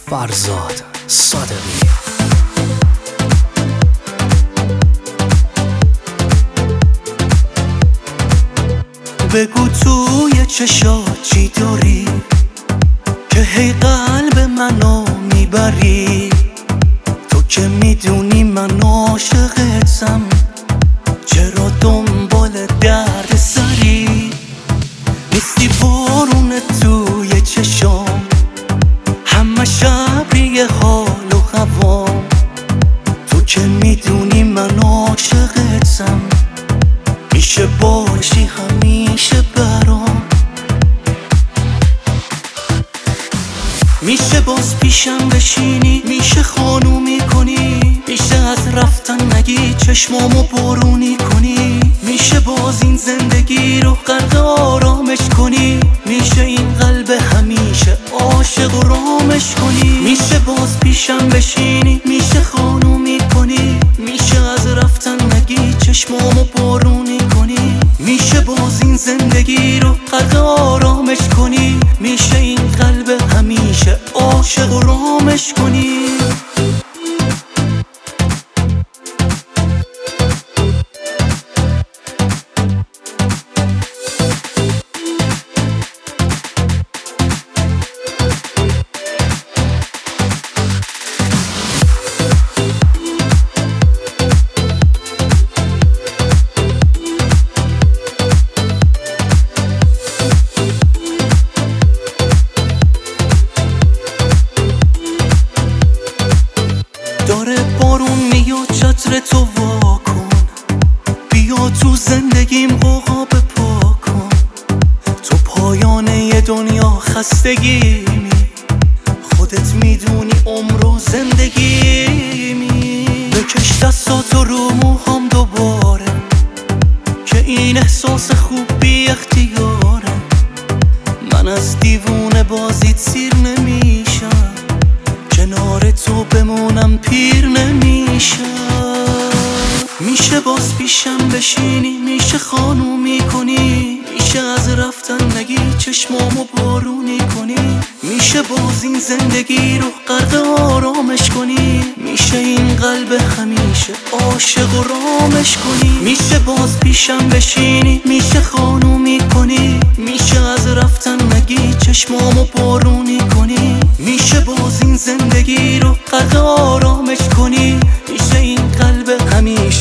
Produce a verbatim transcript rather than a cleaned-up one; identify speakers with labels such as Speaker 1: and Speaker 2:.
Speaker 1: فرزاد صادقی.
Speaker 2: بگو توی چشات چی داری که هی قلب منو میبری؟ تو که میدونی من عاشقتم، چرا دنبال درد سری؟ نیستی بارون توی چشام، همه شبیه حال و هوام. تو که میدونی من عاشقتم، میشه باشی همیشه برام. میشه باز پیشم بشینی، میشه خانومی کنی، میشه از رفتن نگی چشمامو بارونی کنی. میشه باز این زندگی رو غرق آرامش کنی، میشه این قلب همیشه عاشق و رامش کنی. میشه باز پیشم بشینی، میشه خانومی کنی، میشه از رفتن نگی چشمامو بارونی کنی. میشه باز این زندگی رو غرق آرامش کنی، میشه این قلب همیشه عاشق و رامش کنی. داره بارون میاد چتر تو واکن، بیا تو زندگیم قوقا بپا کن. تو پایانه دنیا خستگیمی، خودت میدونی عمر و زندگیمی. بکش دستاتو رو موهام دوباره، که این احساس خوب بی اختیاره. من از دیوونه بازیت سیر نمیشم، کنار تو بمونم پیر نمیشم. میشه باز پیشم بشینی، میشه خانومی کنی، میشه از رفتن نگی چشمامو بارونی کنی. میشه باز این زندگی رو غرق آرامش کنی، میشه این قلب همیشه عاشق و رامش کنی. میشه باز پیشم بشینی، میشه خانومی کنی، میشه از رفتن نگی چشمامو بارونی کنی. میشه باز این زندگی رو غرق آرامش کنی، میشه این قلب همیشه